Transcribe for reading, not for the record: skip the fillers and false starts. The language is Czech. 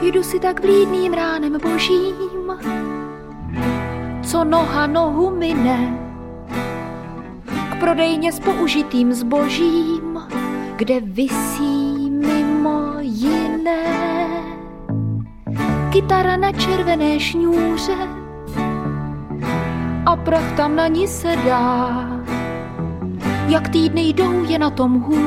projdu si tak vlídným ránem božím, co noha nohu mine, k prodejně s použitým zbožím, kde visí mimo jiné kytara na červené šňůře a prach tam na ní se dá. Jak týdny jdou, je na tom hůř.